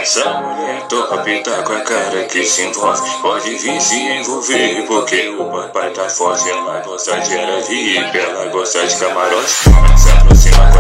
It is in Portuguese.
Essa mulher top tá com a cara que se envolve. Pode vir se envolver, porque o papai tá forte. Ela gosta de era VIP, ela gosta de camarote. Se aproxima